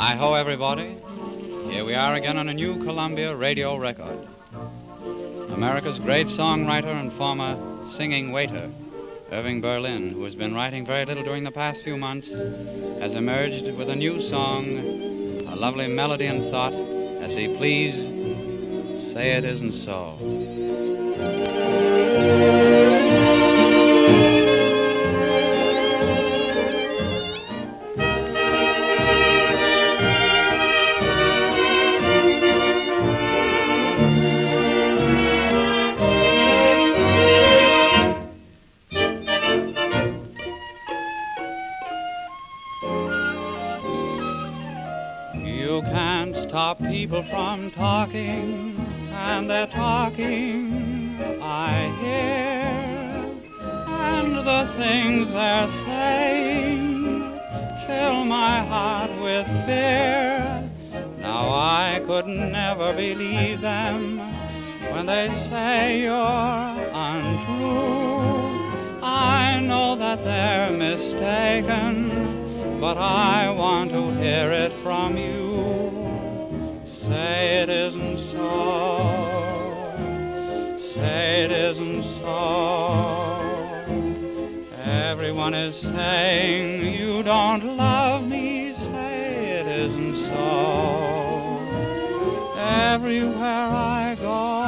Hi-ho, everybody. Here we are again on a new Columbia radio record. America's great songwriter and former singing waiter, Irving Berlin, who has been writing very little during the past few months, has emerged with a new song, a lovely melody and thought, as he please, Say It Isn't So. You can't stop people from talking, and they're talking, I hear, and the things they're saying fill my heart with fear. Now I could never believe them when they say you're untrue. I know that they're mistaken, but I want to hear it from you. Say it isn't so. Say it isn't so. Everyone is saying you don't love me. Say it isn't so. Everywhere I go,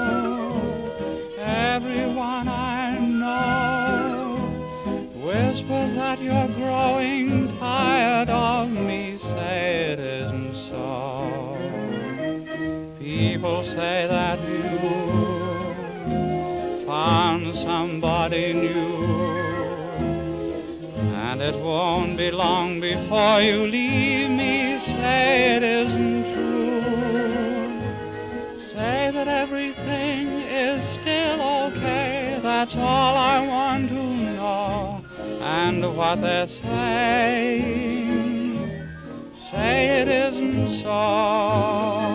everyone I know whispers that you're growing tired of me. Say it isn't so. People say that you found somebody new, and it won't be long before you leave me. Say it isn't true. Say that everything is still okay. That's all I want to know. And what they're saying, say it isn't so.